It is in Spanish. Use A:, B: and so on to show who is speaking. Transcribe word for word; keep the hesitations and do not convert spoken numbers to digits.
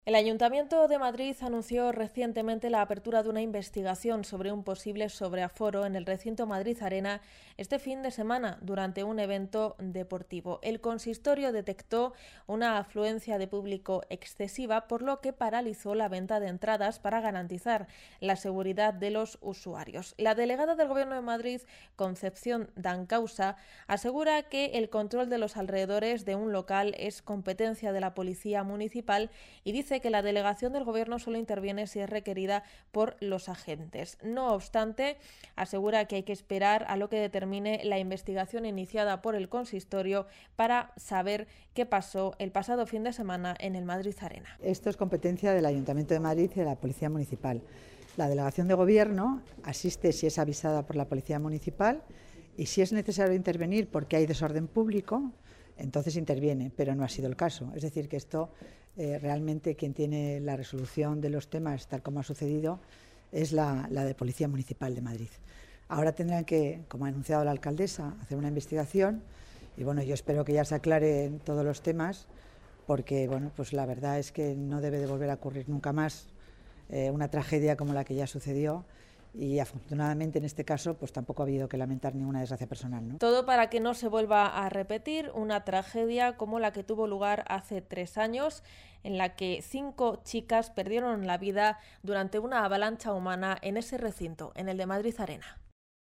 A: El Ayuntamiento de Madrid anunció recientemente la apertura de una investigación sobre un posible sobreaforo en el recinto Madrid Arena este fin de semana durante un evento deportivo. El consistorio detectó una afluencia de público excesiva, por lo que paralizó la venta de entradas para garantizar la seguridad de los usuarios. La delegada del Gobierno de Madrid, Concepción Dancausa, asegura que el control de los alrededores de un local es competencia de la Policía Municipal y dice que la delegación del Gobierno solo interviene si es requerida por los agentes. No obstante, asegura que hay que esperar a lo que determine la investigación iniciada por el consistorio para saber qué pasó el pasado fin de semana en el Madrid Arena.
B: Esto es competencia del Ayuntamiento de Madrid y de la Policía Municipal. La delegación de Gobierno asiste si es avisada por la Policía Municipal y si es necesario intervenir porque hay desorden público, entonces interviene, pero no ha sido el caso. Es decir, que esto eh, realmente quien tiene la resolución de los temas, tal como ha sucedido, es la, la de Policía Municipal de Madrid. Ahora tendrán que, como ha anunciado la alcaldesa, hacer una investigación y bueno, yo espero que ya se aclaren todos los temas porque bueno, pues la verdad es que no debe de volver a ocurrir nunca más eh, una tragedia como la que ya sucedió. Y afortunadamente en este caso pues tampoco ha habido que lamentar ninguna desgracia personal, ¿no?
A: Todo para que no se vuelva a repetir una tragedia como la que tuvo lugar hace tres años, en la que cinco chicas perdieron la vida durante una avalancha humana en ese recinto, en el de Madrid Arena.